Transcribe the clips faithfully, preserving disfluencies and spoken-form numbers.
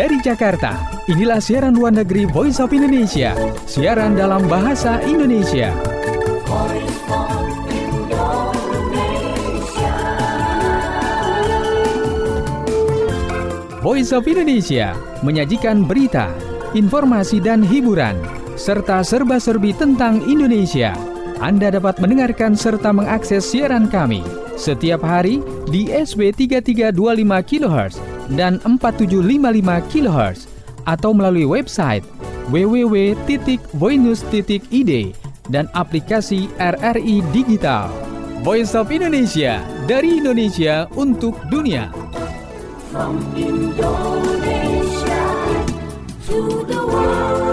dari Jakarta. Inilah siaran luar negeri Voice of Indonesia, siaran dalam bahasa Indonesia. Voice of Indonesia. Voice of Indonesia menyajikan berita, informasi dan hiburan, serta serba-serbi tentang Indonesia. Anda dapat mendengarkan serta mengakses siaran kami setiap hari di S B tiga tiga dua lima kilohertz dan empat tujuh lima lima kilohertz atau melalui website w w w titik voinews titik i d dan aplikasi R R I Digital. Voice of Indonesia, dari Indonesia untuk dunia. From Indonesia to the world.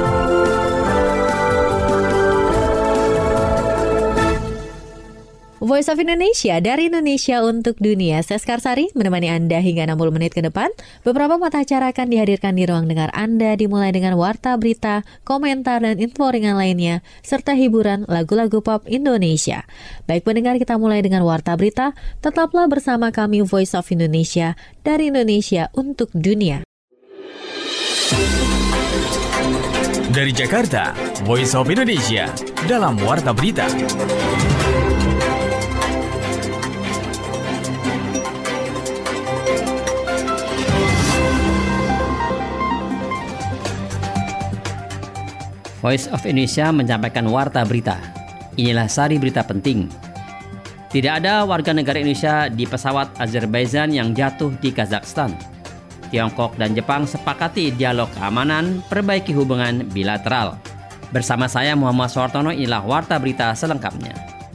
Voice of Indonesia, dari Indonesia untuk dunia. Saya Skarsari menemani Anda hingga enam puluh menit ke depan. Beberapa mata acara akan dihadirkan di ruang dengar Anda, dimulai dengan warta berita, komentar, dan info ringan lainnya, serta hiburan lagu-lagu pop Indonesia. Baik pendengar, kita mulai dengan warta berita. Tetaplah bersama kami Voice of Indonesia, dari Indonesia untuk dunia. Dari Jakarta, Voice of Indonesia, dalam warta berita. Voice of Indonesia menyampaikan warta berita. Inilah sari berita penting. Tidak ada warga negara Indonesia di pesawat Azerbaijan yang jatuh di Kazakhstan. Tiongkok dan Jepang sepakati dialog keamanan, perbaiki hubungan bilateral. Bersama saya Muhammad Suwartono, inilah warta berita selengkapnya.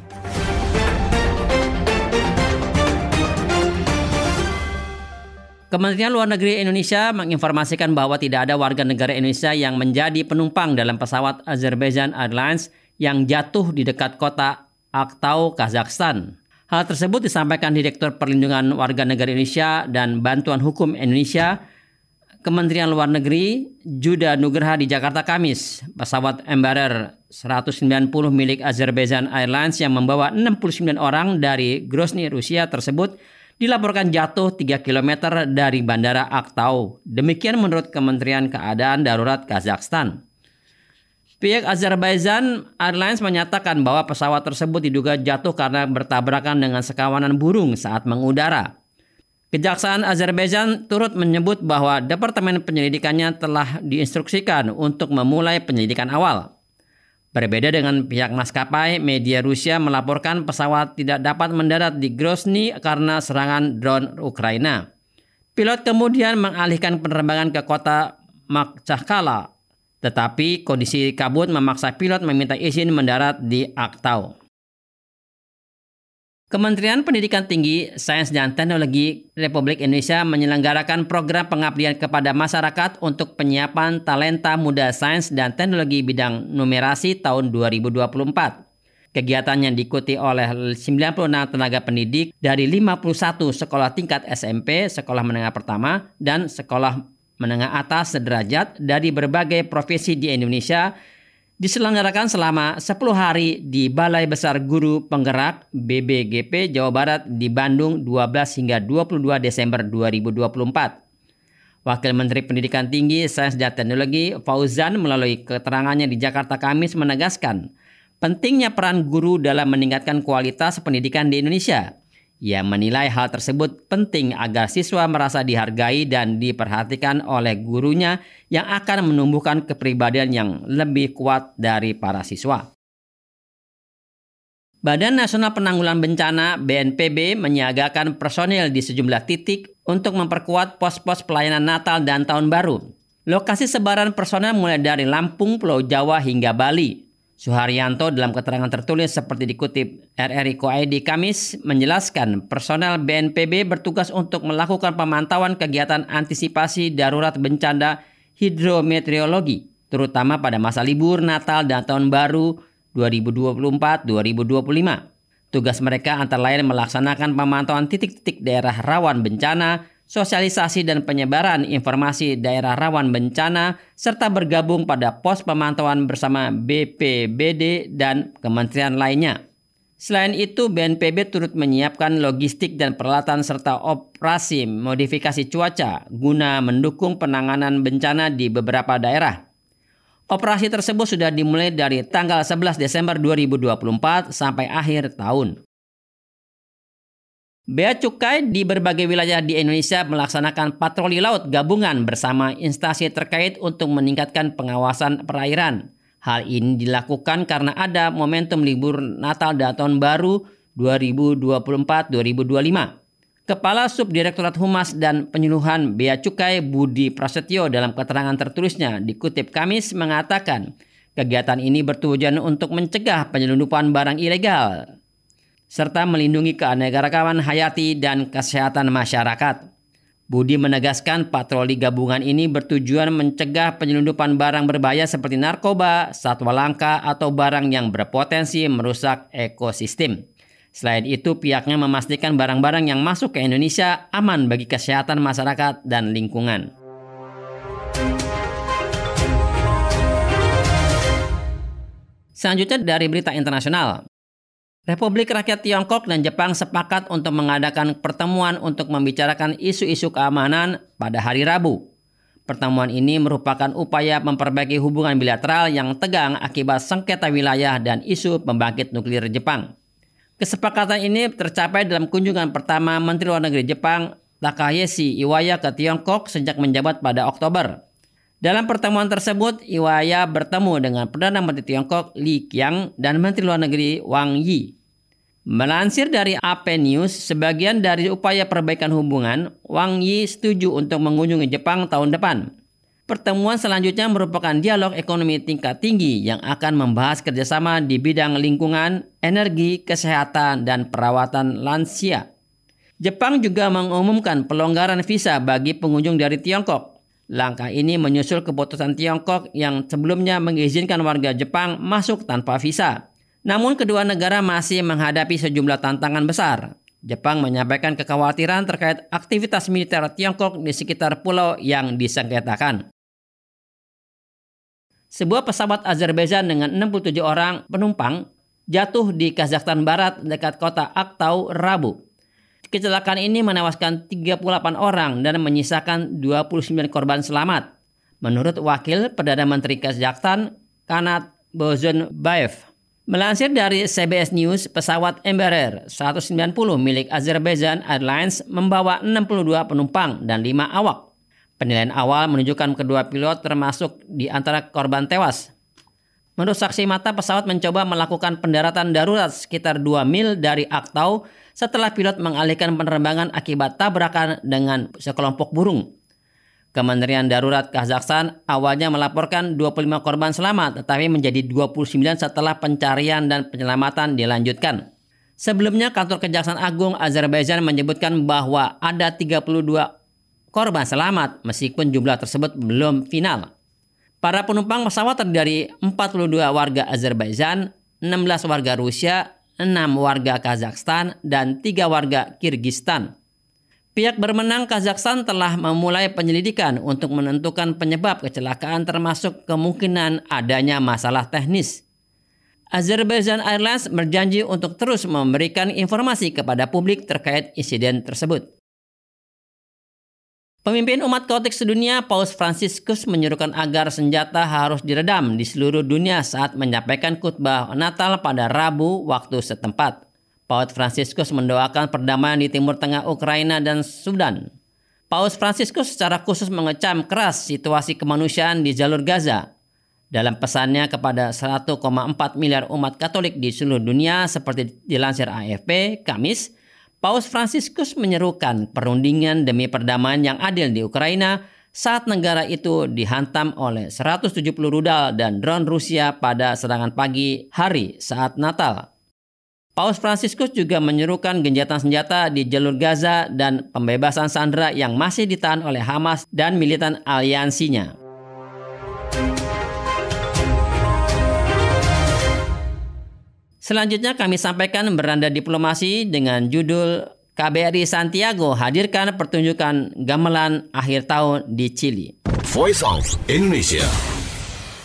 Kementerian Luar Negeri Indonesia menginformasikan bahwa tidak ada warga negara Indonesia yang menjadi penumpang dalam pesawat Azerbaijan Airlines yang jatuh di dekat kota Aktau, Kazakhstan. Hal tersebut disampaikan Direktur Perlindungan Warga Negara Indonesia dan Bantuan Hukum Indonesia, Kementerian Luar Negeri, Juda Nugraha di Jakarta Kamis. Pesawat Embraer seratus sembilan puluh milik Azerbaijan Airlines yang membawa enam puluh sembilan orang dari Grozny, Rusia tersebut dilaporkan jatuh tiga kilometer dari Bandara Aktau. Demikian menurut Kementerian Keadaan Darurat Kazakhstan. Pihak Azerbaijan Airlines menyatakan bahwa pesawat tersebut diduga jatuh karena bertabrakan dengan sekawanan burung saat mengudara. Kejaksaan Azerbaijan turut menyebut bahwa Departemen Penyelidikannya telah diinstruksikan untuk memulai penyelidikan awal. Berbeda dengan pihak maskapai, media Rusia melaporkan pesawat tidak dapat mendarat di Grozny karena serangan drone Ukraina. Pilot kemudian mengalihkan penerbangan ke kota Makhachkala, tetapi kondisi kabut memaksa pilot meminta izin mendarat di Aktau. Kementerian Pendidikan Tinggi, Sains dan Teknologi Republik Indonesia menyelenggarakan program pengabdian kepada masyarakat untuk penyiapan talenta muda sains dan teknologi bidang numerasi tahun dua ribu dua puluh empat. Kegiatan yang diikuti oleh sembilan puluh enam tenaga pendidik dari lima puluh satu sekolah tingkat S M P, sekolah menengah pertama, dan sekolah menengah atas sederajat dari berbagai profesi di Indonesia diselenggarakan selama sepuluh hari di Balai Besar Guru Penggerak B B G P Jawa Barat di Bandung dua belas hingga dua puluh dua Desember dua ribu dua puluh empat. Wakil Menteri Pendidikan Tinggi, Sains dan Teknologi Fauzan melalui keterangannya di Jakarta Kamis menegaskan pentingnya peran guru dalam meningkatkan kualitas pendidikan di Indonesia. Ia menilai hal tersebut penting agar siswa merasa dihargai dan diperhatikan oleh gurunya yang akan menumbuhkan kepribadian yang lebih kuat dari para siswa. Badan Nasional Penanggulangan Bencana B N P B menyiagakan personil di sejumlah titik untuk memperkuat pos-pos pelayanan Natal dan Tahun Baru. Lokasi sebaran personel mulai dari Lampung, Pulau Jawa hingga Bali. Suharyanto dalam keterangan tertulis seperti dikutip R R I Co I D Kamis menjelaskan personel B N P B bertugas untuk melakukan pemantauan kegiatan antisipasi darurat bencana hidrometeorologi, terutama pada masa libur Natal dan Tahun Baru dua ribu dua puluh empat dua ribu dua puluh lima. Tugas mereka antara lain melaksanakan pemantauan titik-titik daerah rawan bencana, sosialisasi dan penyebaran informasi daerah rawan bencana, serta bergabung pada pos pemantauan bersama B P B D dan kementerian lainnya. Selain itu, B N P B turut menyiapkan logistik dan peralatan serta operasi modifikasi cuaca guna mendukung penanganan bencana di beberapa daerah. Operasi tersebut sudah dimulai dari tanggal sebelas Desember dua ribu dua puluh empat sampai akhir tahun. Bea Cukai di berbagai wilayah di Indonesia melaksanakan patroli laut gabungan bersama instansi terkait untuk meningkatkan pengawasan perairan. Hal ini dilakukan karena ada momentum libur Natal dan Tahun Baru dua ribu dua puluh empat dua ribu dua puluh lima. Kepala Subdirektorat Humas dan Penyuluhan Bea Cukai Budi Prasetyo dalam keterangan tertulisnya dikutip Kamis mengatakan kegiatan ini bertujuan untuk mencegah penyelundupan barang ilegal serta melindungi keanekaragaman hayati dan kesehatan masyarakat. Budi menegaskan patroli gabungan ini bertujuan mencegah penyelundupan barang berbahaya seperti narkoba, satwa langka, atau barang yang berpotensi merusak ekosistem. Selain itu, pihaknya memastikan barang-barang yang masuk ke Indonesia aman bagi kesehatan masyarakat dan lingkungan. Selanjutnya dari berita internasional. Republik Rakyat Tiongkok dan Jepang sepakat untuk mengadakan pertemuan untuk membicarakan isu-isu keamanan pada hari Rabu. Pertemuan ini merupakan upaya memperbaiki hubungan bilateral yang tegang akibat sengketa wilayah dan isu pembangkit nuklir Jepang. Kesepakatan ini tercapai dalam kunjungan pertama Menteri Luar Negeri Jepang Takahashi Iwaya ke Tiongkok sejak menjabat pada Oktober. Dalam pertemuan tersebut, Iwaya bertemu dengan Perdana Menteri Tiongkok Li Qiang dan Menteri Luar Negeri Wang Yi. Melansir dari A P News, sebagian dari upaya perbaikan hubungan, Wang Yi setuju untuk mengunjungi Jepang tahun depan. Pertemuan selanjutnya merupakan dialog ekonomi tingkat tinggi yang akan membahas kerjasama di bidang lingkungan, energi, kesehatan, dan perawatan lansia. Jepang juga mengumumkan pelonggaran visa bagi pengunjung dari Tiongkok. Langkah ini menyusul keputusan Tiongkok yang sebelumnya mengizinkan warga Jepang masuk tanpa visa. Namun kedua negara masih menghadapi sejumlah tantangan besar. Jepang menyampaikan kekhawatiran terkait aktivitas militer Tiongkok di sekitar pulau yang disengketakan. Sebuah pesawat Azerbaijan dengan enam puluh tujuh orang penumpang jatuh di Kazakhstan Barat dekat kota Aktau Rabu. Kecelakaan ini menewaskan tiga puluh delapan orang dan menyisakan dua puluh sembilan korban selamat. Menurut Wakil Perdana Menteri Kazakhstan, Kanat Bozonbayev. Melansir dari C B S News, pesawat Embraer seratus sembilan puluh milik Azerbaijan Airlines membawa enam puluh dua penumpang dan lima awak. Penilaian awal menunjukkan kedua pilot termasuk di antara korban tewas. Menurut saksi mata, pesawat mencoba melakukan pendaratan darurat sekitar dua mil dari Aktau setelah pilot mengalihkan penerbangan akibat tabrakan dengan sekelompok burung. Kementerian Darurat Kazakhstan awalnya melaporkan dua puluh lima korban selamat, tetapi menjadi dua puluh sembilan setelah pencarian dan penyelamatan dilanjutkan. Sebelumnya, kantor Kejaksaan Agung Azerbaijan menyebutkan bahwa ada tiga puluh dua korban selamat, meskipun jumlah tersebut belum final. Para penumpang pesawat terdiri dari empat puluh dua warga Azerbaijan, enam belas warga Rusia, enam warga Kazakhstan, dan tiga warga Kirgistan. Pihak berwenang Kazakhstan telah memulai penyelidikan untuk menentukan penyebab kecelakaan termasuk kemungkinan adanya masalah teknis. Azerbaijan Airlines berjanji untuk terus memberikan informasi kepada publik terkait insiden tersebut. Pemimpin umat Katolik sedunia Paus Fransiskus menyerukan agar senjata harus diredam di seluruh dunia saat menyampaikan khutbah Natal pada Rabu waktu setempat. Paus Fransiskus mendoakan perdamaian di Timur Tengah Ukraina dan Sudan. Paus Fransiskus secara khusus mengecam keras situasi kemanusiaan di jalur Gaza. Dalam pesannya kepada satu koma empat miliar umat Katolik di seluruh dunia seperti dilansir A F P Kamis, Paus Fransiskus menyerukan perundingan demi perdamaian yang adil di Ukraina saat negara itu dihantam oleh seratus tujuh puluh rudal dan drone Rusia pada serangan pagi hari saat Natal. Paus Fransiskus juga menyerukan gencatan senjata di jalur Gaza dan pembebasan sandera yang masih ditahan oleh Hamas dan militan aliansinya. Selanjutnya kami sampaikan beranda diplomasi dengan judul K B R I Santiago hadirkan pertunjukan gamelan akhir tahun di Chili. Voice of Indonesia.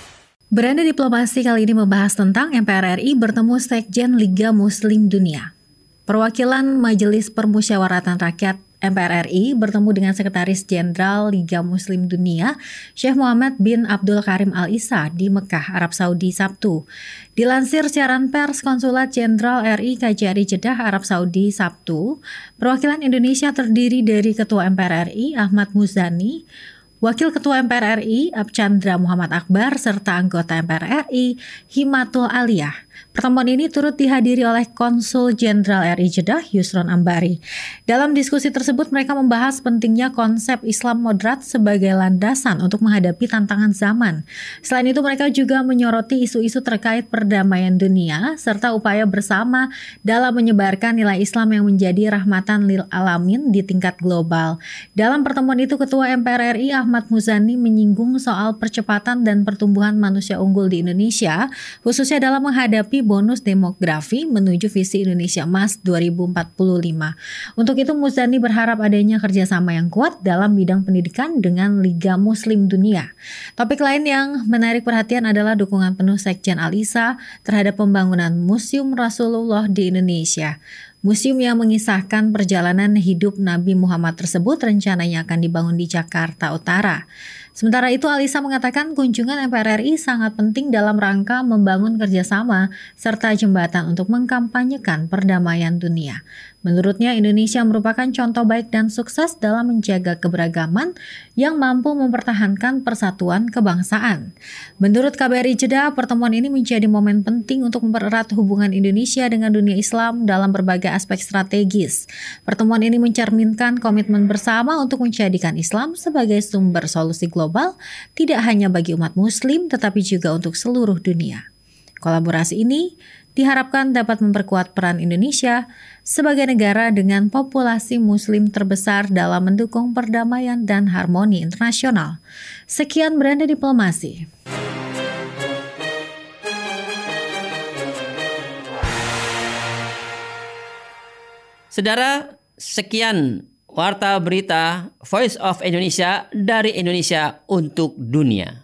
Beranda Diplomasi kali ini membahas tentang M P R R I bertemu Sekjen Liga Muslim Dunia. Perwakilan Majelis Permusyawaratan Rakyat M P R R I bertemu dengan Sekretaris Jenderal Liga Muslim Dunia, Syekh Muhammad bin Abdul Karim Al-Isa di Mekah, Arab Saudi, Sabtu. Dilansir siaran pers Konsulat Jenderal R I K J R I Jeddah, Arab Saudi, Sabtu, perwakilan Indonesia terdiri dari Ketua M P R R I Ahmad Muzani, Wakil Ketua M P R R I Archandra Muhammad Akbar, serta anggota M P R R I Himatul Aliyah. Pertemuan ini turut dihadiri oleh Konsul Jenderal R I Jeddah, Yusron Ambari. Dalam diskusi tersebut, mereka membahas pentingnya konsep Islam moderat sebagai landasan untuk menghadapi tantangan zaman. Selain itu, mereka juga menyoroti isu-isu terkait perdamaian dunia, serta upaya bersama dalam menyebarkan nilai Islam yang menjadi rahmatan lil alamin di tingkat global. Dalam pertemuan itu, Ketua M P R R I Ahmad Muzani menyinggung soal percepatan dan pertumbuhan manusia unggul di Indonesia, khususnya dalam menghadapi bonus demografi menuju visi Indonesia Emas dua ribu empat puluh lima. Untuk itu, Muzani berharap adanya kerjasama yang kuat dalam bidang pendidikan dengan Liga Muslim Dunia. Topik lain yang menarik perhatian adalah dukungan penuh Sekjen Al-Isa terhadap pembangunan Museum Rasulullah di Indonesia. Museum yang mengisahkan perjalanan hidup Nabi Muhammad tersebut rencananya akan dibangun di Jakarta Utara. Sementara itu, Al-Isa mengatakan kunjungan M P R R I sangat penting dalam rangka membangun kerjasama serta jembatan untuk mengkampanyekan perdamaian dunia. Menurutnya, Indonesia merupakan contoh baik dan sukses dalam menjaga keberagaman yang mampu mempertahankan persatuan kebangsaan. Menurut K B R I Jeddah, pertemuan ini menjadi momen penting untuk mempererat hubungan Indonesia dengan dunia Islam dalam berbagai aspek strategis. Pertemuan ini mencerminkan komitmen bersama untuk menjadikan Islam sebagai sumber solusi global, tidak hanya bagi umat Muslim, tetapi juga untuk seluruh dunia. Kolaborasi ini diharapkan dapat memperkuat peran Indonesia sebagai negara dengan populasi Muslim terbesar dalam mendukung perdamaian dan harmoni internasional. Sekian Beranda Diplomasi. Saudara, sekian Warta Berita Voice of Indonesia dari Indonesia untuk dunia.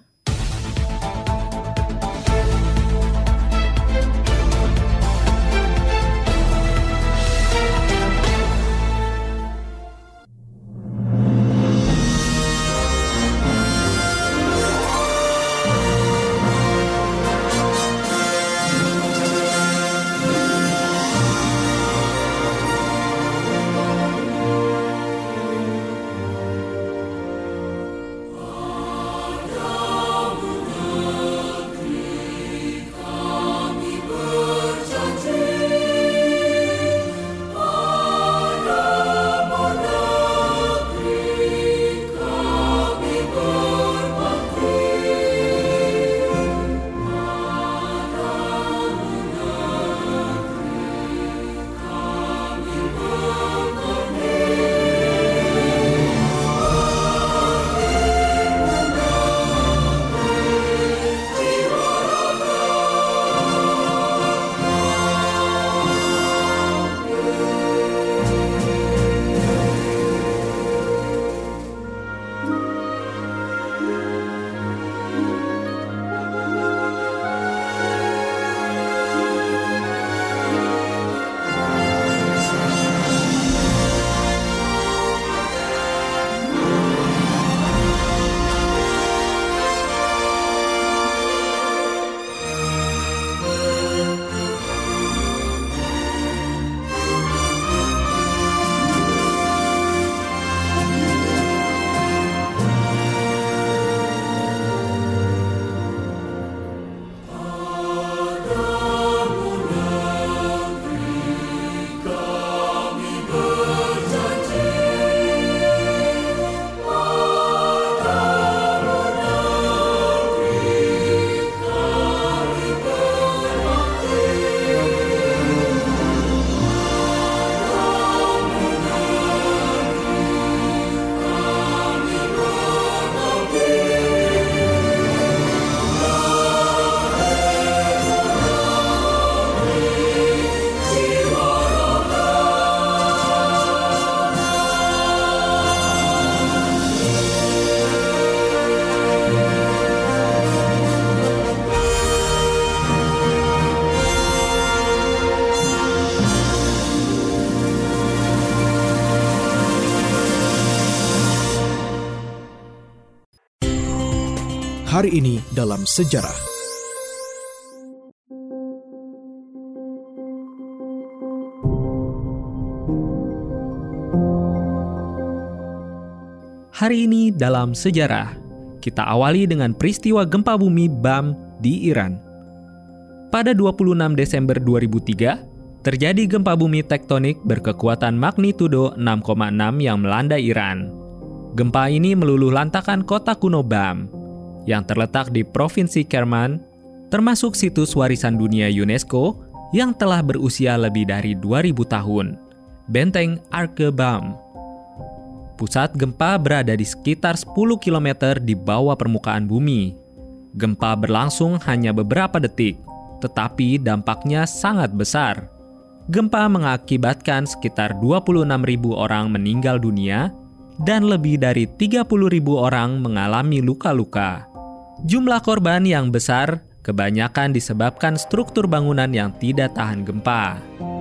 Hari ini dalam sejarah. Hari ini dalam sejarah, kita awali dengan peristiwa gempa bumi Bam di Iran. Pada dua puluh enam Desember dua ribu tiga, terjadi gempa bumi tektonik berkekuatan magnitudo enam koma enam yang melanda Iran. Gempa ini meluluhlantakkan kota kuno Bam, yang terletak di Provinsi Kerman, termasuk situs warisan dunia UNESCO yang telah berusia lebih dari dua ribu tahun, Benteng Arke Bam. Pusat gempa berada di sekitar sepuluh kilometer di bawah permukaan bumi. Gempa berlangsung hanya beberapa detik, tetapi dampaknya sangat besar. Gempa mengakibatkan sekitar dua puluh enam ribu orang meninggal dunia dan lebih dari tiga puluh ribu orang mengalami luka-luka. Jumlah korban yang besar kebanyakan disebabkan struktur bangunan yang tidak tahan gempa.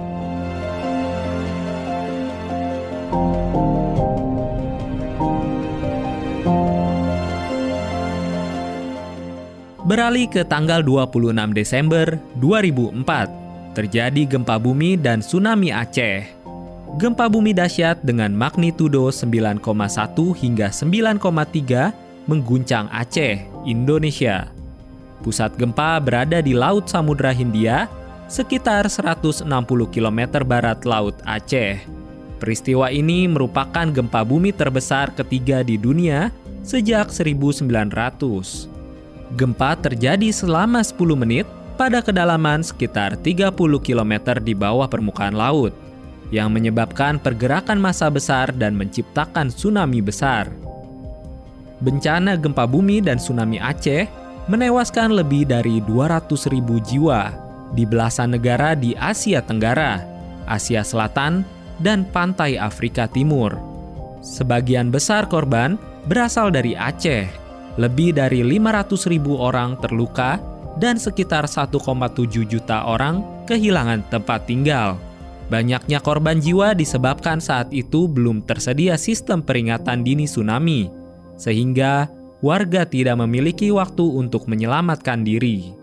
Beralih ke tanggal dua puluh enam Desember dua ribu empat, terjadi gempa bumi dan tsunami Aceh. Gempa bumi dahsyat dengan magnitudo sembilan koma satu hingga sembilan koma tiga mengguncang Aceh, Indonesia. Pusat gempa berada di Laut Samudra Hindia, sekitar seratus enam puluh kilometer barat Laut Aceh. Peristiwa ini merupakan gempa bumi terbesar ketiga di dunia sejak seribu sembilan ratus. Gempa terjadi selama sepuluh menit pada kedalaman sekitar tiga puluh kilometer di bawah permukaan laut, yang menyebabkan pergerakan massa besar dan menciptakan tsunami besar. Bencana gempa bumi dan tsunami Aceh menewaskan lebih dari dua ratus ribu jiwa di belasan negara di Asia Tenggara, Asia Selatan, dan pantai Afrika Timur. Sebagian besar korban berasal dari Aceh. Lebih dari lima ratus ribu orang terluka dan sekitar satu koma tujuh juta orang kehilangan tempat tinggal. Banyaknya korban jiwa disebabkan saat itu belum tersedia sistem peringatan dini tsunami, sehingga warga tidak memiliki waktu untuk menyelamatkan diri.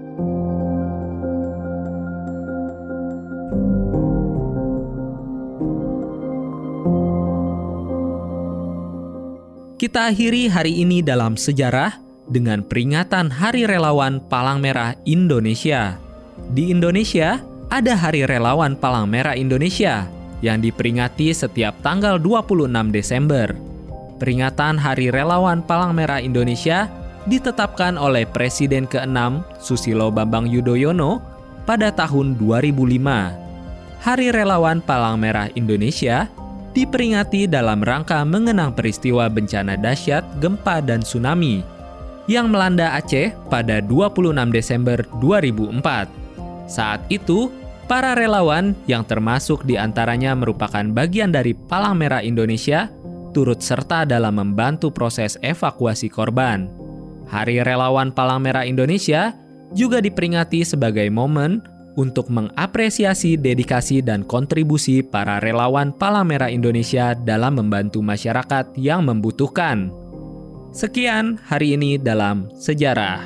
Kita akhiri hari ini dalam sejarah dengan peringatan Hari Relawan Palang Merah Indonesia. Di Indonesia, ada Hari Relawan Palang Merah Indonesia yang diperingati setiap tanggal dua puluh enam Desember. Peringatan Hari Relawan Palang Merah Indonesia ditetapkan oleh Presiden keenam Susilo Bambang Yudhoyono pada tahun dua ribu lima. Hari Relawan Palang Merah Indonesia diperingati dalam rangka mengenang peristiwa bencana dahsyat gempa dan tsunami yang melanda Aceh pada dua puluh enam Desember dua ribu empat. Saat itu, para relawan yang termasuk diantaranya merupakan bagian dari Palang Merah Indonesia turut serta dalam membantu proses evakuasi korban. Hari Relawan Palang Merah Indonesia juga diperingati sebagai momen untuk mengapresiasi dedikasi dan kontribusi para relawan Palang Merah Indonesia dalam membantu masyarakat yang membutuhkan. Sekian hari ini dalam sejarah.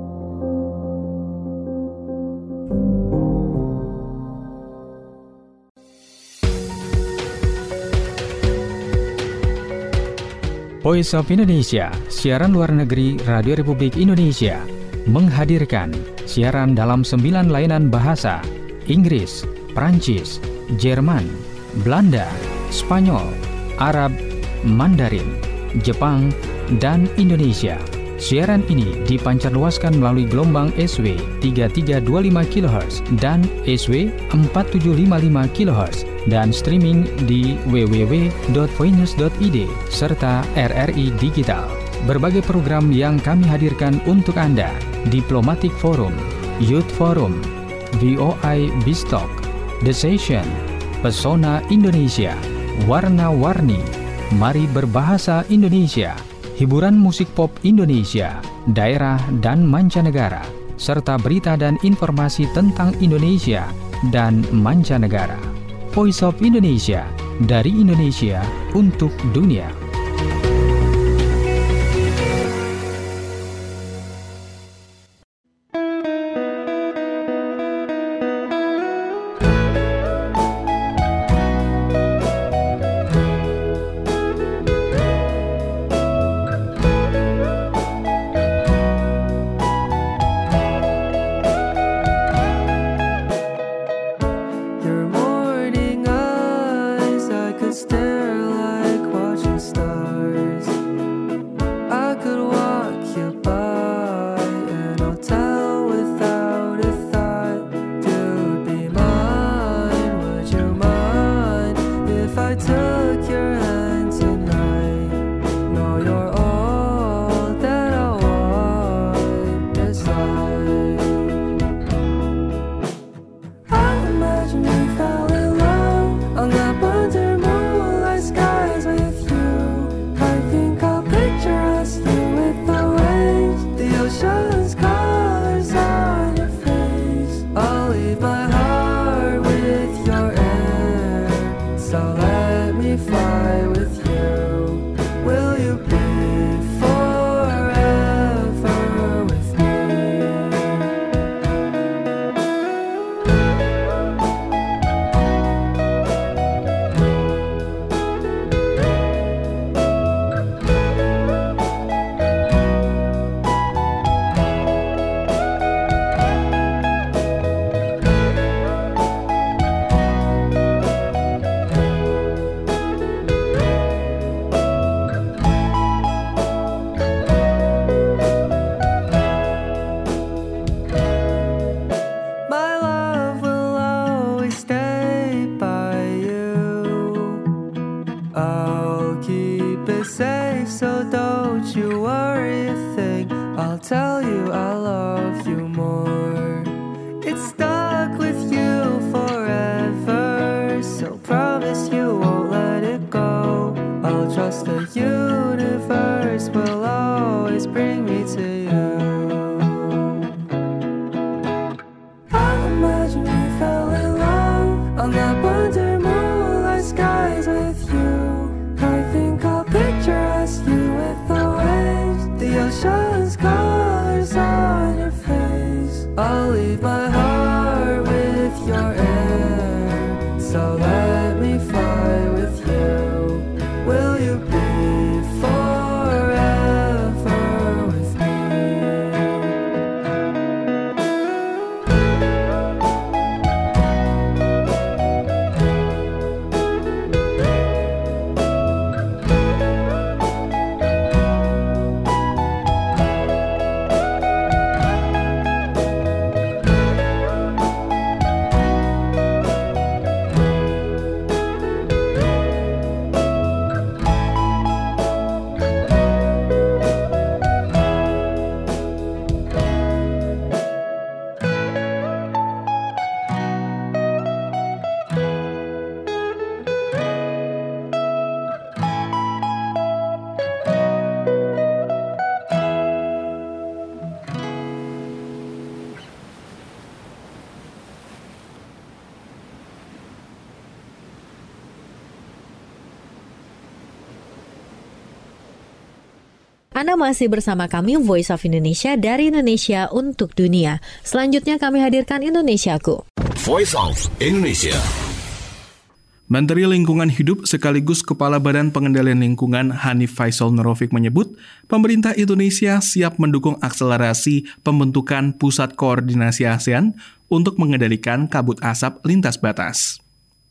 Voice of Indonesia, siaran luar negeri Radio Republik Indonesia, menghadirkan siaran dalam sembilan layanan bahasa: Inggris, Prancis, Jerman, Belanda, Spanyol, Arab, Mandarin, Jepang, dan Indonesia. Siaran ini dipancarluaskan melalui gelombang S W tiga tiga dua lima kilohertz dan S W empat tujuh lima lima kilohertz dan streaming di w w w dot voinews dot i d serta R R I Digital. Berbagai program yang kami hadirkan untuk Anda: Diplomatic Forum, Youth Forum, V O I Bistalk, The Session, Pesona Indonesia, Warna-Warni, Mari Berbahasa Indonesia, hiburan musik pop Indonesia, daerah dan mancanegara, serta berita dan informasi tentang Indonesia dan mancanegara. Voice of Indonesia, dari Indonesia untuk dunia. I'll leave my heart with your air, so let me fly with you. Will you be forever with me? My love will always stay by you. I'll keep it safe, so don't you worry a thing. I'll tell you I love you more. It's stuck with you forever, so promise you won't let it go. I'll trust the universe will always bring me to you. I imagine we fell in love on that wonder moonlight skies with you. I think I'll picture us, you with the waves, the ocean's colors on your face. I'll leave my heart with your air, so let me fly with you. Will you be forever with me? Anda masih bersama kami Voice of Indonesia dari Indonesia untuk dunia. Selanjutnya kami hadirkan Indonesiaku. Voice of Indonesia. Menteri Lingkungan Hidup sekaligus Kepala Badan Pengendalian Lingkungan Hanif Faisal Nurrofiq menyebut, pemerintah Indonesia siap mendukung akselerasi pembentukan Pusat Koordinasi ASEAN untuk mengendalikan kabut asap lintas batas.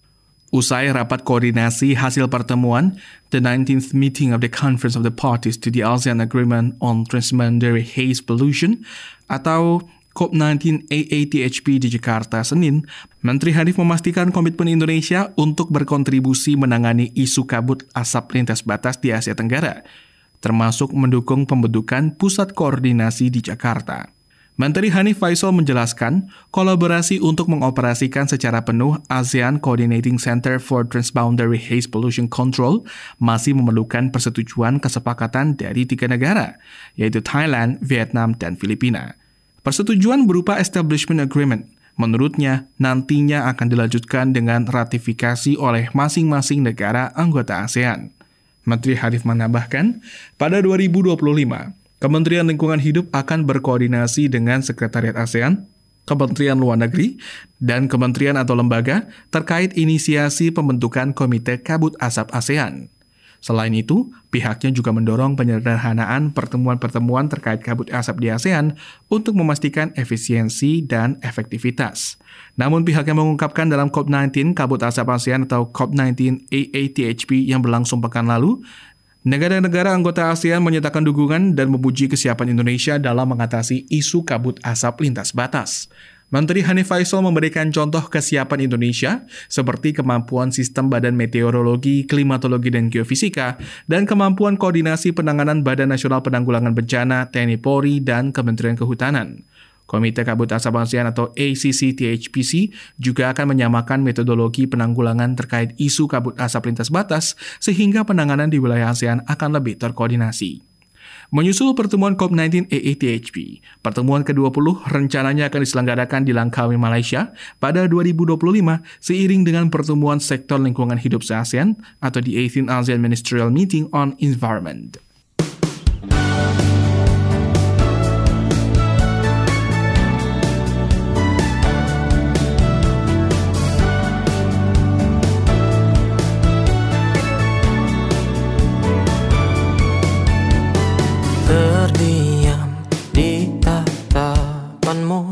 Usai rapat koordinasi hasil pertemuan, the nineteenth meeting of the Conference of the Parties to the ASEAN Agreement on Transboundary Haze Pollution atau COP sembilan belas A A T H P di Jakarta, Senin, Menteri Hanif memastikan komitmen Indonesia untuk berkontribusi menangani isu kabut asap lintas batas di Asia Tenggara, termasuk mendukung pembentukan Pusat Koordinasi di Jakarta. Menteri Hanif Faisal menjelaskan, kolaborasi untuk mengoperasikan secara penuh ASEAN Coordinating Center for Transboundary Haze Pollution Control masih memerlukan persetujuan kesepakatan dari tiga negara, yaitu Thailand, Vietnam, dan Filipina. Persetujuan berupa Establishment Agreement, menurutnya nantinya akan dilanjutkan dengan ratifikasi oleh masing-masing negara anggota ASEAN. Menteri Hanif menambahkan, pada dua ribu dua puluh lima, Kementerian Lingkungan Hidup akan berkoordinasi dengan Sekretariat ASEAN, Kementerian Luar Negeri, dan kementerian atau lembaga terkait inisiasi pembentukan Komite Kabut Asap ASEAN. Selain itu, pihaknya juga mendorong penyederhanaan pertemuan-pertemuan terkait kabut asap di ASEAN untuk memastikan efisiensi dan efektivitas. Namun pihaknya mengungkapkan dalam COP sembilan belas Kabut Asap ASEAN atau COP sembilan belas A A T H P yang berlangsung pekan lalu, negara-negara anggota ASEAN menyatakan dukungan dan memuji kesiapan Indonesia dalam mengatasi isu kabut asap lintas batas. Menteri Hanif Faisal memberikan contoh kesiapan Indonesia seperti kemampuan sistem Badan Meteorologi, Klimatologi, dan Geofisika, dan kemampuan koordinasi penanganan Badan Nasional Penanggulangan Bencana, T N I Polri, dan Kementerian Kehutanan. Komite Kabut Asap ASEAN atau A C C T H P C juga akan menyamakan metodologi penanggulangan terkait isu kabut asap lintas batas sehingga penanganan di wilayah ASEAN akan lebih terkoordinasi. Menyusul pertemuan C O P sembilan belas A A T H P, pertemuan ke dua puluh rencananya akan diselenggarakan di Langkawi, Malaysia pada dua ribu dua puluh lima seiring dengan pertemuan sektor lingkungan hidup se-ASEAN atau di eighteenth ASEAN Ministerial Meeting on Environment. Terdiam di tatapanmu,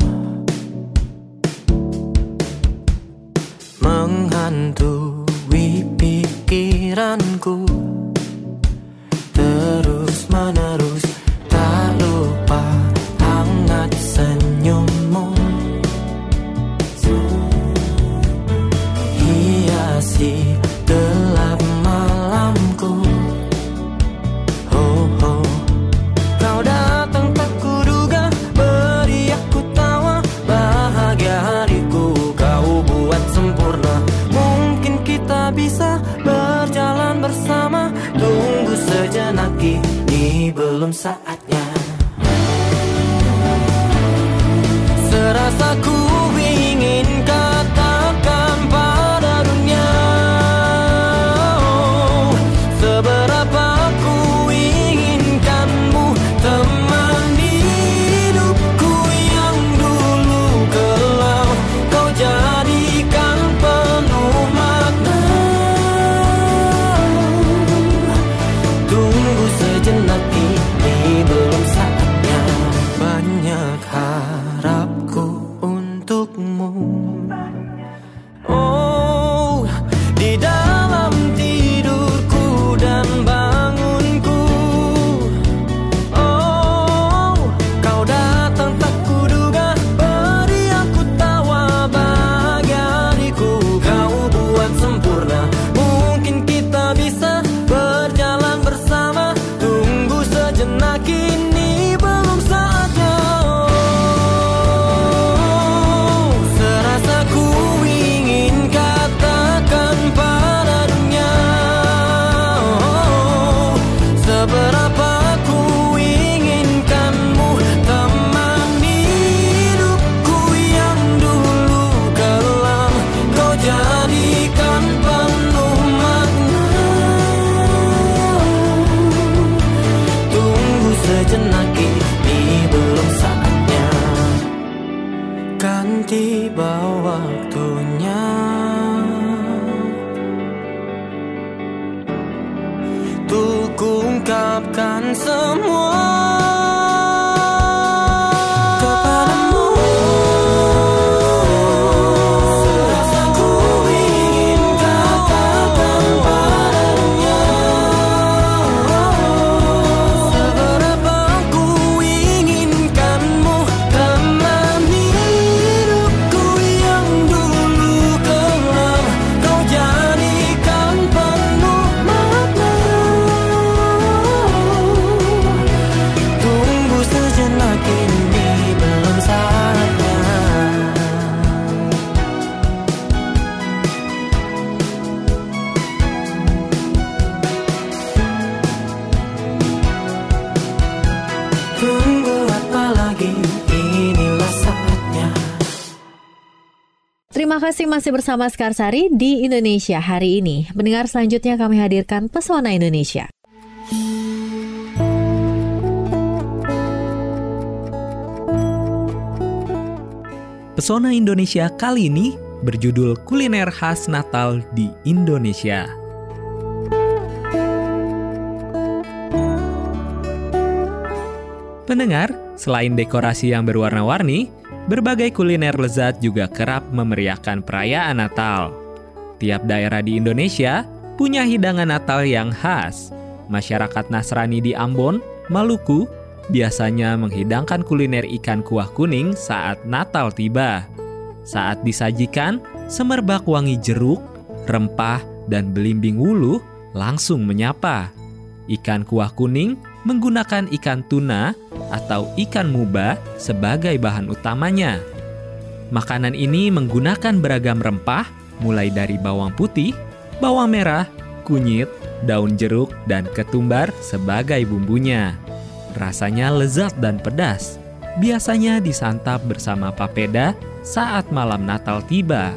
menghantui pikiranku, terus menerus tak lupa hangat senyummu, hiasi gelap malamku. Oh, oh. Kau datang tak kuduga, beri aku tawa, bahagia hariku kau buat sempurna. Mungkin kita bisa berjalan bersama, tunggu sejenak, ini belum saatnya. Serasa ku ingin katakan pada dunia, oh, seberapa ku inginkanmu temani hidupku yang dulu kelam, kau jadikan penuh makna. Tunggu sejenak, ini belum saatnya. Banyak harapku untukmu, oh, di dalam tidurku dan bangunku. Oh, kau datang tak kuduga, beri aku tawa, bahagia hariku kau buat sempurna. Mungkin kita bisa berjalan bersama, tunggu sejenak, ini belum saatnya. Oh, serasa ku ingin katakan pada dunia, oh, seberapa ku inginkanmu temani hidupku yang dulu kelam, kau jadikan penuh makna. Tunggu sejenak, ini belum saatnya. Kan tiba waktunya, untuk ungkapkan semua kepadamu. Serasa ku ingin katakan padanya, seberapa ku inginkanmu temani hidupku yang dulu kelam, kau jadikan penuh makna. Tunggu sejenak, ini belum saatnya. Tunggu apa lagi, inilah saatnya. Terima kasih masih bersama Sekarsari di Indonesia hari ini. Mendengar selanjutnya kami hadirkan Pesona Indonesia. Pesona Indonesia kali ini berjudul Kuliner Khas Natal di Indonesia. Pendengar, selain dekorasi yang berwarna-warni, berbagai kuliner lezat juga kerap memeriahkan perayaan Natal. Tiap daerah di Indonesia punya hidangan Natal yang khas. Masyarakat Nasrani di Ambon, Maluku, biasanya menghidangkan kuliner ikan kuah kuning saat Natal tiba. Saat disajikan, semerbak wangi jeruk, rempah, dan belimbing wuluh langsung menyapa. Ikan kuah kuning menggunakan ikan tuna atau ikan muba sebagai bahan utamanya. Makanan ini menggunakan beragam rempah, mulai dari bawang putih, bawang merah, kunyit, daun jeruk, dan ketumbar sebagai bumbunya. Rasanya lezat dan pedas. Biasanya disantap bersama papeda saat malam Natal tiba.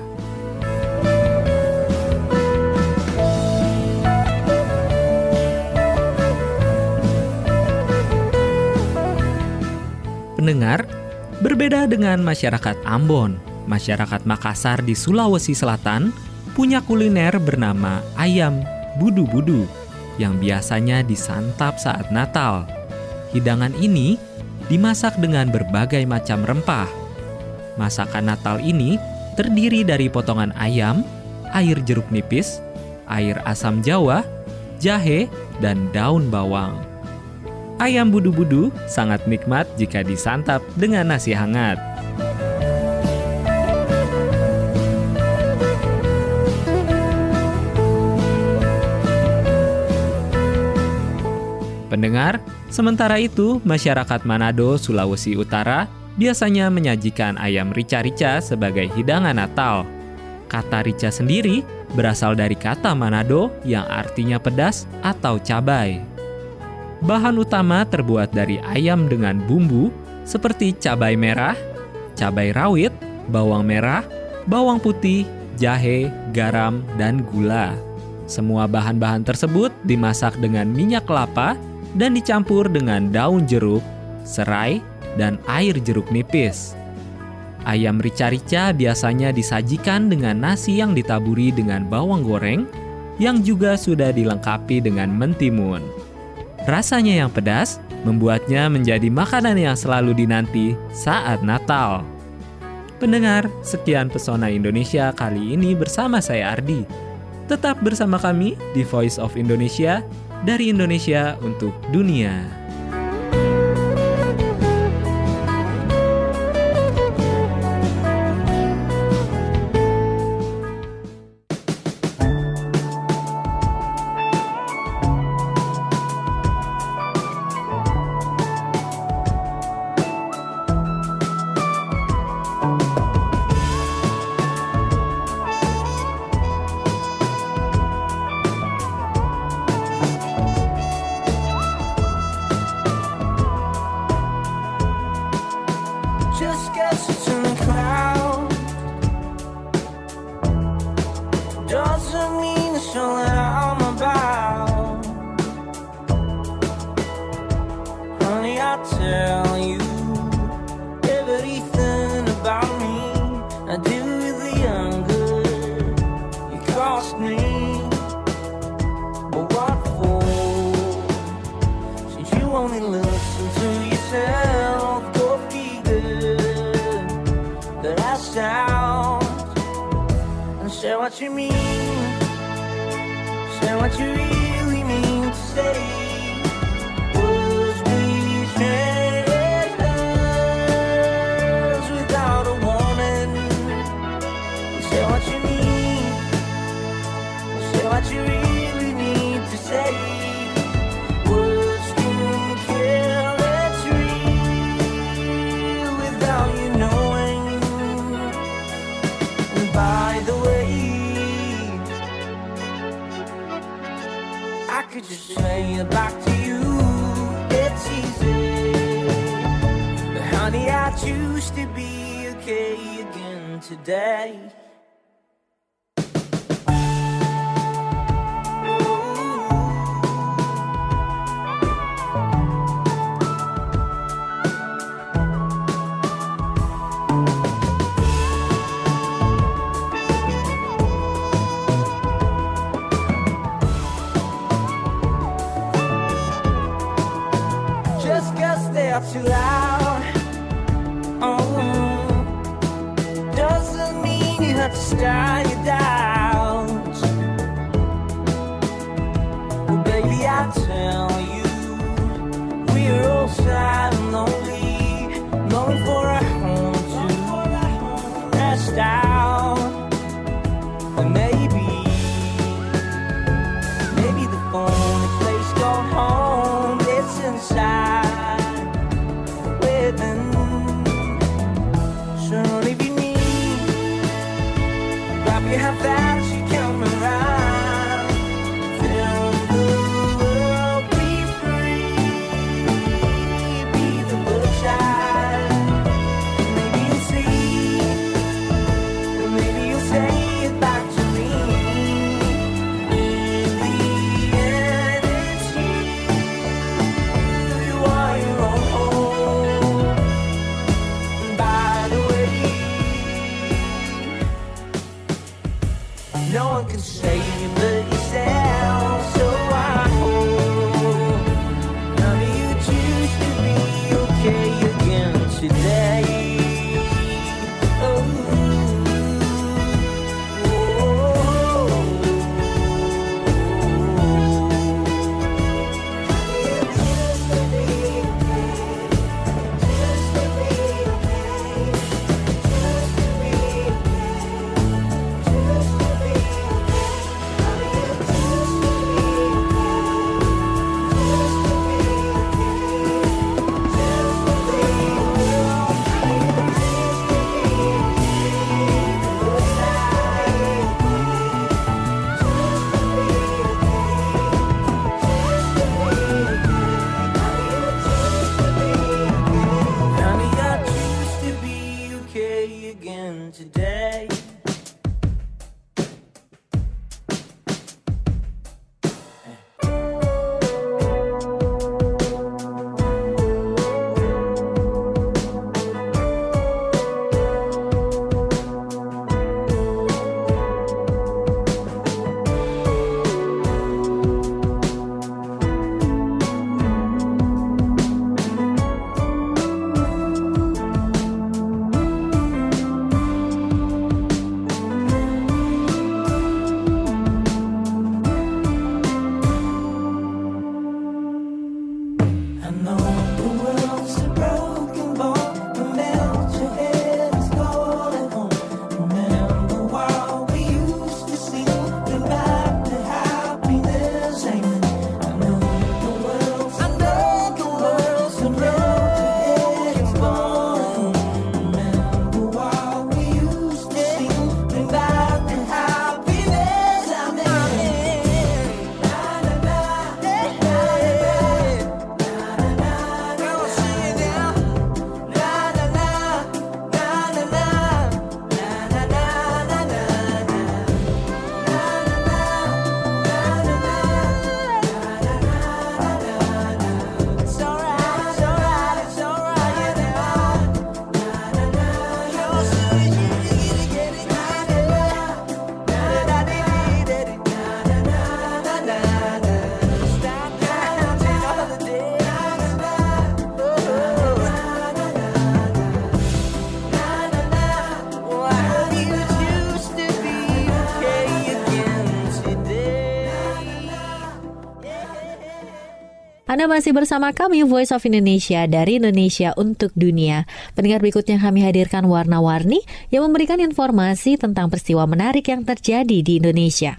Pendengar, berbeda dengan masyarakat Ambon, masyarakat Makassar di Sulawesi Selatan punya kuliner bernama ayam budu-budu yang biasanya disantap saat Natal. Hidangan ini dimasak dengan berbagai macam rempah. Masakan Natal ini terdiri dari potongan ayam, air jeruk nipis, air asam jawa, jahe, dan daun bawang. Ayam budu-budu sangat nikmat jika disantap dengan nasi hangat. Pendengar, sementara itu masyarakat Manado, Sulawesi Utara biasanya menyajikan ayam rica-rica sebagai hidangan Natal. Kata rica sendiri berasal dari kata Manado yang artinya pedas atau cabai. Bahan utama terbuat dari ayam dengan bumbu seperti cabai merah, cabai rawit, bawang merah, bawang putih, jahe, garam, dan gula. Semua bahan-bahan tersebut dimasak dengan minyak kelapa dan dicampur dengan daun jeruk, serai, dan air jeruk nipis. Ayam rica-rica biasanya disajikan dengan nasi yang ditaburi dengan bawang goreng yang juga sudah dilengkapi dengan mentimun. Rasanya yang pedas membuatnya menjadi makanan yang selalu dinanti saat Natal. Pendengar, sekian Pesona Indonesia kali ini bersama saya Ardi. Tetap bersama kami di Voice of Indonesia, dari Indonesia untuk dunia. Say what you mean, say what you really mean to say. Words betray us without a warning. Say what you mean, say what you really need to say. Words can kill, it's real without you knowing. And by the way, I could just say it back to you, it's easy. But honey, I choose to be okay again today. Too loud, oh, doesn't mean you have to start your doubts. Well, baby, I tell you, we're all sad and lonely, longing for a home to rest out. And maybe, maybe the only place called home is inside. So if you need, grab your half that you come around. Feel the world be free. No one can save you but yourself. So I hope none of you choose to be okay again today. Anda masih bersama kami Voice of Indonesia dari Indonesia untuk Dunia. Pendengar, berikutnya kami hadirkan warna-warni yang memberikan informasi tentang peristiwa menarik yang terjadi di Indonesia.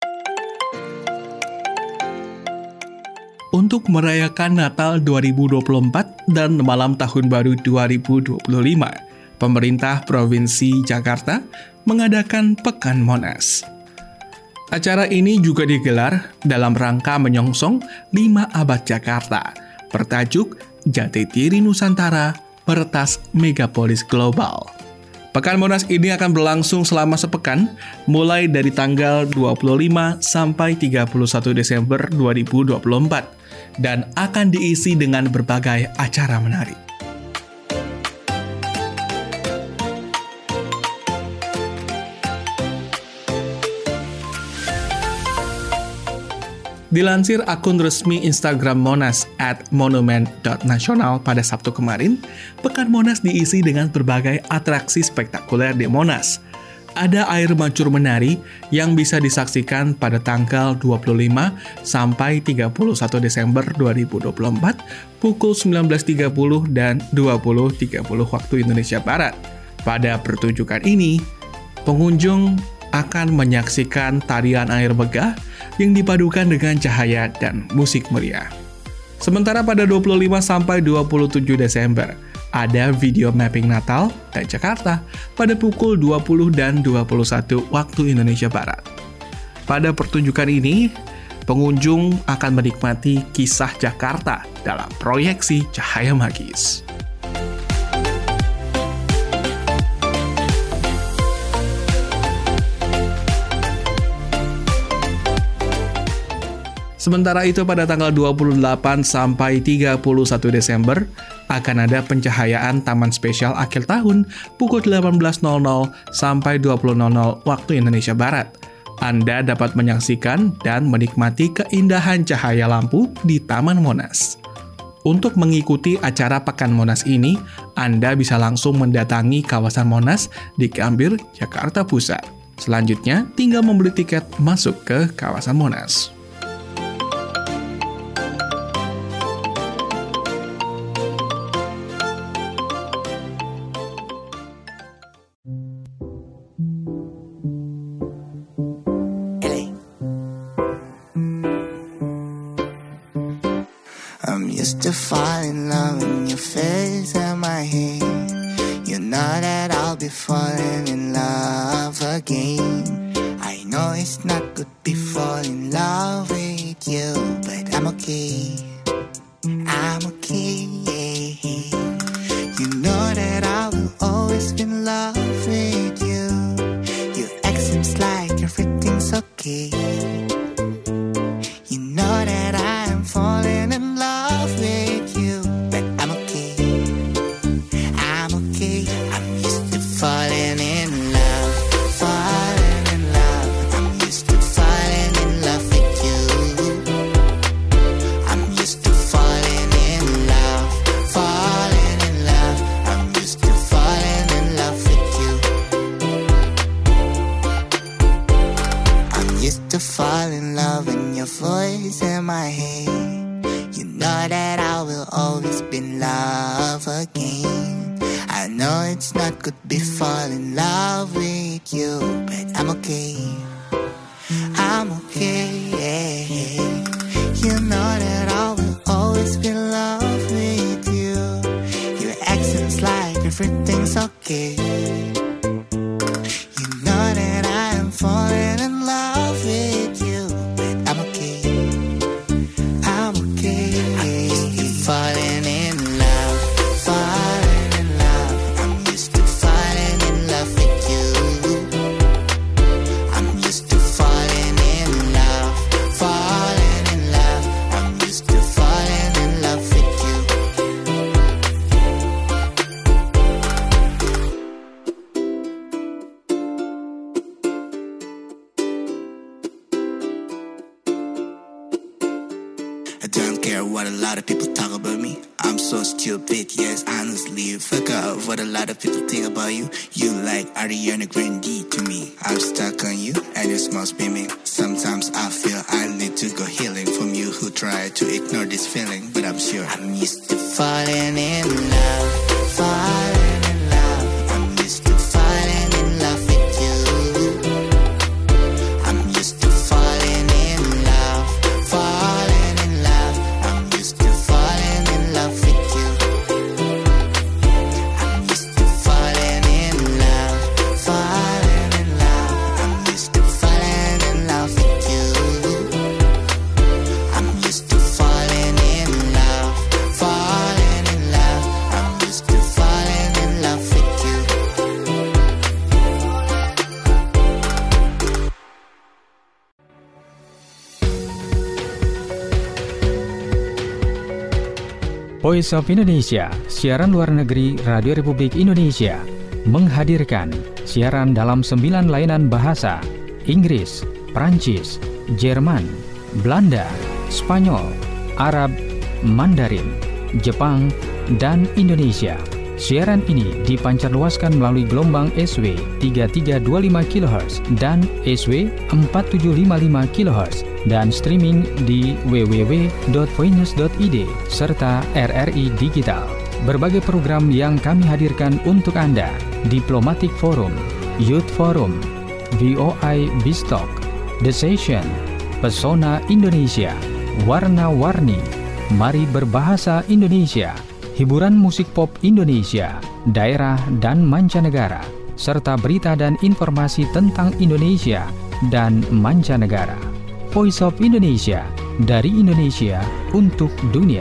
Untuk merayakan Natal dua ribu dua puluh empat dan Malam Tahun Baru dua ribu dua puluh lima, pemerintah Provinsi Jakarta mengadakan Pekan Monas. Acara ini juga digelar dalam rangka menyongsong lima abad Jakarta, bertajuk Jati Diri Nusantara, Peretas Megapolis Global. Pekan Monas ini akan berlangsung selama sepekan, mulai dari tanggal dua puluh lima sampai tiga puluh satu Desember dua ribu dua puluh empat, dan akan diisi dengan berbagai acara menarik. Dilansir akun resmi Instagram Monas at monument dot nasional pada Sabtu kemarin, Pekan Monas diisi dengan berbagai atraksi spektakuler di Monas. Ada air mancur menari yang bisa disaksikan pada tanggal dua puluh lima sampai tiga puluh satu Desember dua ribu dua puluh empat pukul sembilan belas tiga puluh dan dua puluh tiga puluh waktu Indonesia Barat. Pada pertunjukan ini, pengunjung akan menyaksikan tarian air megah yang dipadukan dengan cahaya dan musik meriah. Sementara pada dua puluh lima sampai dua puluh tujuh Desember, ada video mapping Natal dan Jakarta pada pukul dua puluh dan dua puluh satu waktu Indonesia Barat. Pada pertunjukan ini, pengunjung akan menikmati kisah Jakarta dalam proyeksi cahaya magis. Sementara itu pada tanggal dua puluh delapan sampai tiga puluh satu Desember akan ada pencahayaan Taman Spesial akhir tahun pukul delapan belas sampai dua puluh waktu Indonesia Barat. Anda dapat menyaksikan dan menikmati keindahan cahaya lampu di Taman Monas. Untuk mengikuti acara Pekan Monas ini, Anda bisa langsung mendatangi kawasan Monas di Gambir, Jakarta Pusat. Selanjutnya, tinggal membeli tiket masuk ke kawasan Monas. I'm used to fall in love in your face and my hair. You know that I'll be falling in love again. I know it's not good to fall in love with you, but I'm okay. I'm okay. You know that I will always be in love with you. Your ex seems like everything's okay. You know that I am falling in love with you, but I'm okay. I'm okay. I'm used to falling in love, falling in love. I'm used to falling in love with you. I'm used to falling in love, falling in love. I'm used to falling in love with you. I'm used to fall in love in your voice and my head. You know that I will always be in love again. I know it's not good to fall in love with you, but I'm okay. I'm okay. You know that I will always be in love with you. Your accent's like everything's okay. You know that I am falling in love with you, but I'm okay. I'm okay. I'm used to falling in love, falling in love. I'm used to falling in love with you. I'm used to falling in love, falling in love. I'm used to falling in love with you. I don't care what a lot of people talk about me. I'm so stupid, yes, honestly. Fuck off what a lot of people think about you. You like Ariana Grande to me. I'm stuck on you and your smile beaming. Sometimes I feel I need to go healing from you who try to ignore this feeling. But I'm sure I'm used to falling in love, falling in love. I'm used to falling in love with you. I'm used to falling in love, falling in love. I'm used to falling in love with you. I'm used to falling in love, falling in love. I'm used to falling in love with you. I'm used to falling in love, falling in love. I'm used to falling in love with you. Voice of Indonesia, siaran luar negeri Radio Republik Indonesia, menghadirkan siaran dalam sembilan layanan bahasa: Inggris, Prancis, Jerman, Belanda, Spanyol, Arab, Mandarin, Jepang, dan Indonesia. Siaran ini dipancarluaskan melalui gelombang S W tiga tiga dua lima kilohertz dan S W empat tujuh lima lima kilohertz dan streaming di w w w dot voinews dot i d serta R R I Digital. Berbagai program yang kami hadirkan untuk Anda: Diplomatic Forum, Youth Forum, V O I Bistalk, The Session, Pesona Indonesia, Warna-Warni, Mari Berbahasa Indonesia, hiburan musik pop Indonesia, daerah dan mancanegara, serta berita dan informasi tentang Indonesia dan mancanegara. Voice of Indonesia, dari Indonesia untuk dunia.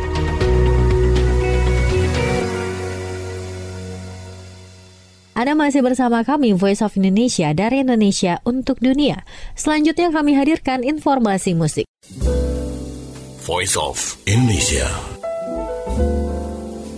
Anda masih bersama kami, Voice of Indonesia, dari Indonesia untuk dunia. Selanjutnya kami hadirkan informasi musik. Voice of Indonesia.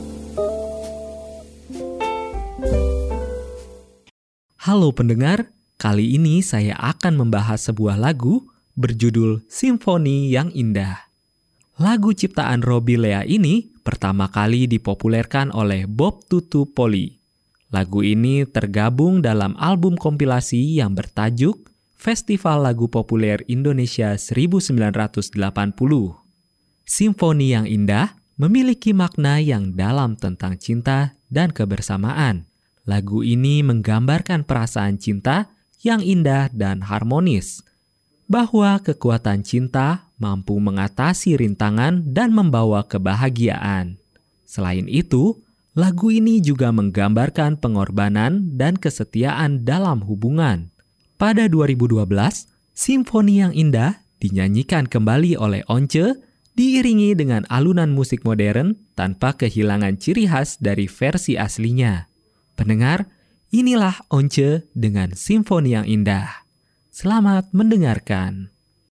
Halo pendengar, Kali ini saya akan membahas sebuah lagu berjudul Simfoni yang Indah. Lagu ciptaan Robbie Lea ini pertama kali dipopulerkan oleh Bob Tutu Poli. Lagu ini tergabung dalam album kompilasi yang bertajuk Festival Lagu Populer Indonesia seribu sembilan ratus delapan puluh. Simfoni yang Indah memiliki makna yang dalam tentang cinta dan kebersamaan. Lagu ini menggambarkan perasaan cinta yang indah dan harmonis, bahwa kekuatan cinta mampu mengatasi rintangan dan membawa kebahagiaan. Selain itu, lagu ini juga menggambarkan pengorbanan dan kesetiaan dalam hubungan. Pada dua ribu dua belas, Simfoni yang Indah dinyanyikan kembali oleh Once, diiringi dengan alunan musik modern tanpa kehilangan ciri khas dari versi aslinya. Pendengar, inilah Once dengan Simfoni yang Indah. Selamat mendengarkan.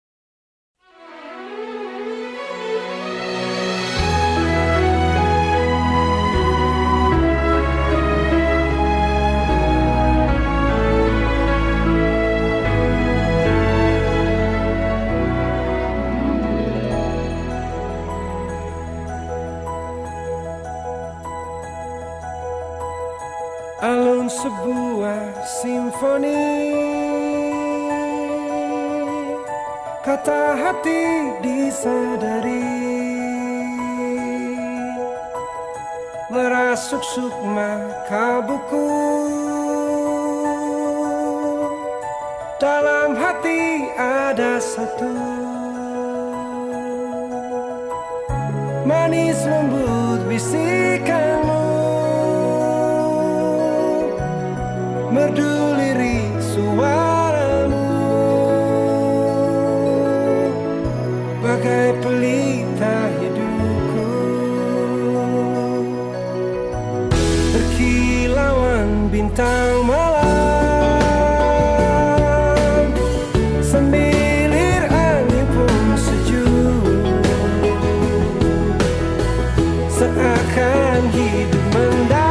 Alun sebuah simfoni, kata hati disadari, merasuk sukma kalbuku, dalam hati ada satu, manis lembut bisikanmu, merdu lirik suaramu, bagai pelita hidupku, berkilauan bintang malam, sembilir angin pun sejuk, seakan hidup mendalam.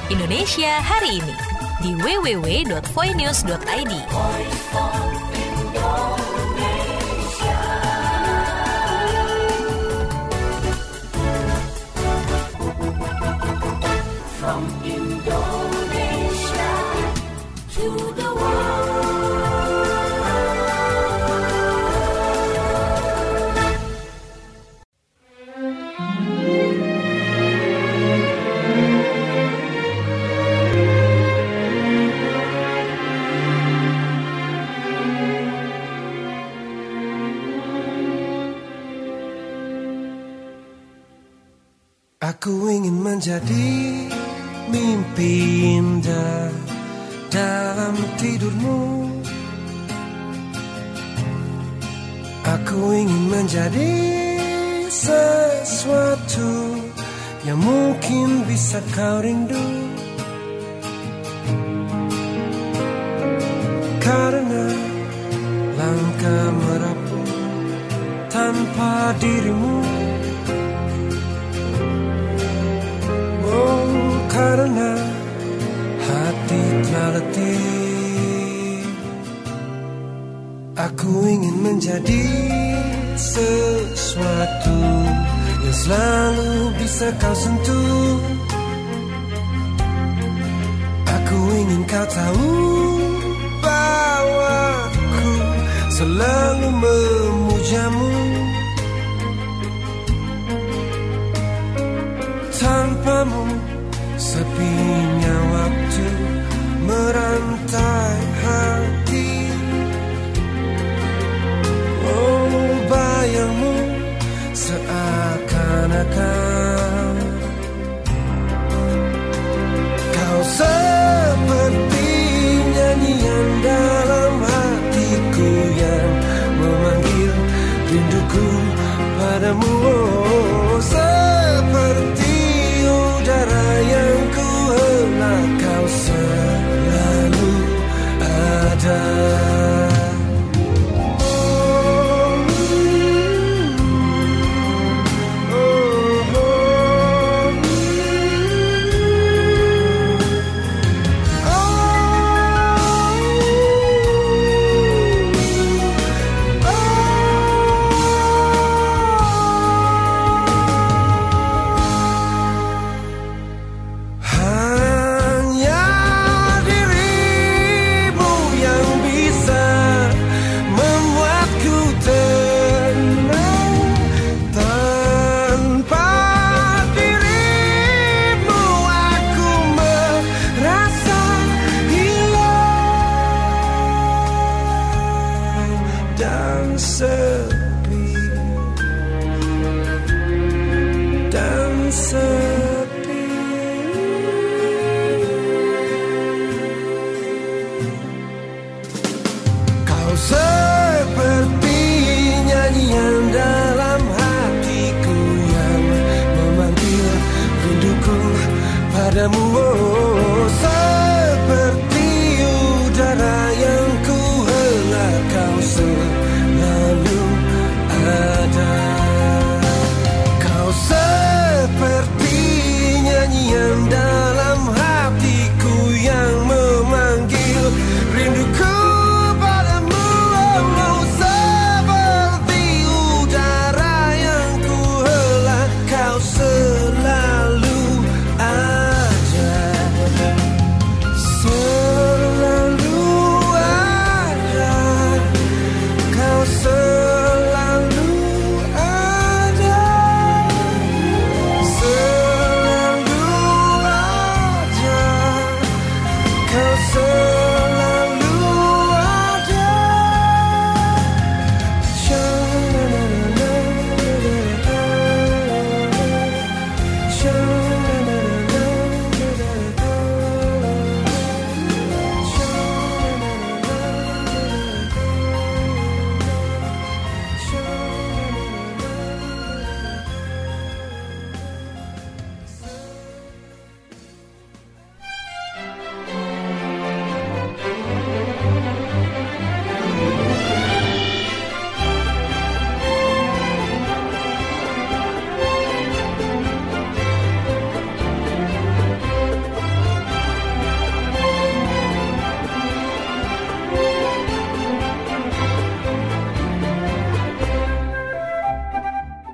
Indonesia hari ini di w w w dot voinews dot i d. From Indonesia to the world. Aku ingin menjadi mimpi indah dalam tidurmu. Aku ingin menjadi sesuatu yang mungkin bisa kau rindu. Karena langkah merapu tanpa dirimu. Oh, karena hati telah letih. Aku ingin menjadi sesuatu yang selalu bisa kau sentuh. Aku ingin kau tahu bahwa aku selalu memujamu. Tanpamu sepinya waktu merantai hati. Oh, bayangmu seakan-akan kau seperti nyanyian dalam hatiku yang memanggil rinduku padamu. Oh, seperti udara yang ku hela, kau selalu ada. Oh, oh,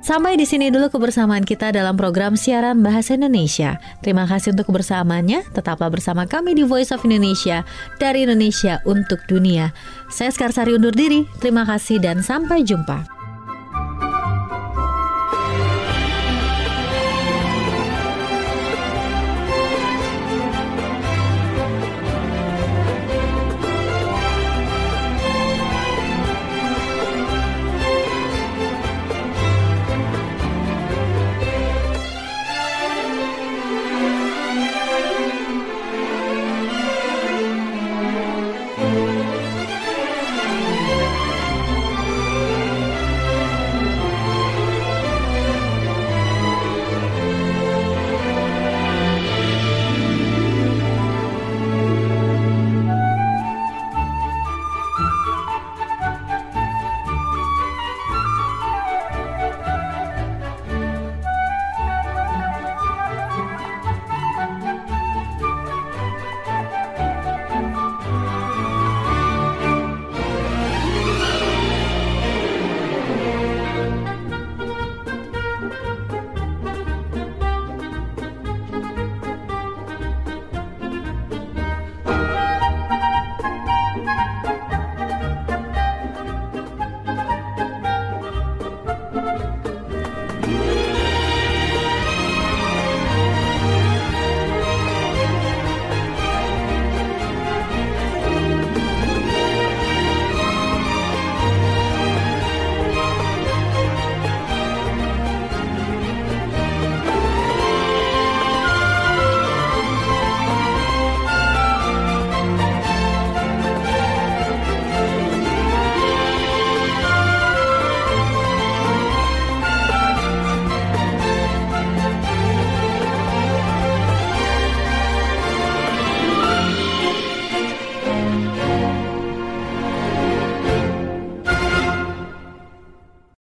Sampai di sini dulu kebersamaan kita dalam program siaran Bahasa Indonesia. Terima kasih untuk kebersamaannya. Tetaplah bersama kami di Voice of Indonesia, dari Indonesia untuk dunia. Saya Skarsari undur diri. Terima kasih dan sampai jumpa.